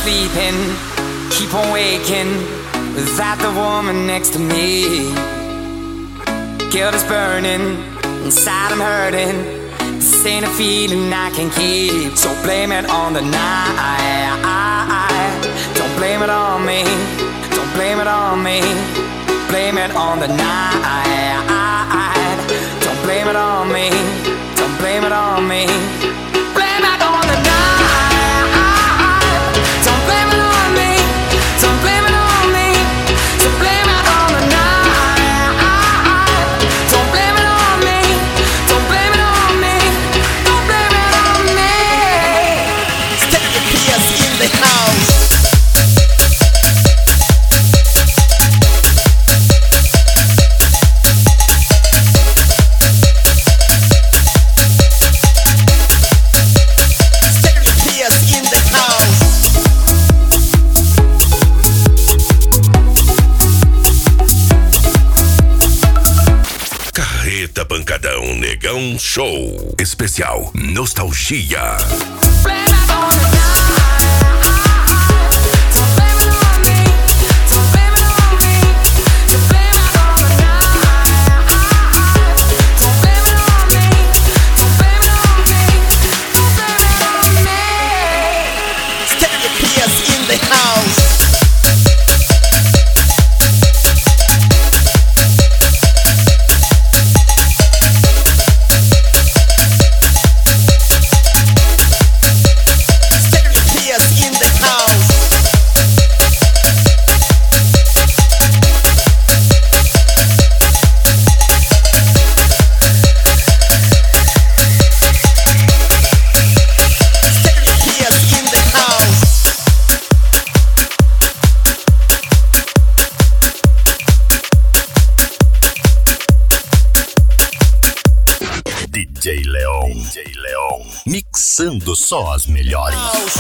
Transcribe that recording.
sleeping, keep on waking without the woman next to me. Guilt is burning, inside I'm hurting. This ain't a feeling I can keep. So blame it on the night. Don't blame it on me. Don't blame it on me. Blame it on the night. Don't blame it on me. Don't blame it on me. Blame it on the night. Don't blame it on me. Don't blame it on me. So blame it on the night. Don't blame it on me. Don't blame it on me. Don't blame it on me. Stereo P.S. in the house. Pancadão Negão Show especial Nostalgia. DJ Leon, mixando só as melhores.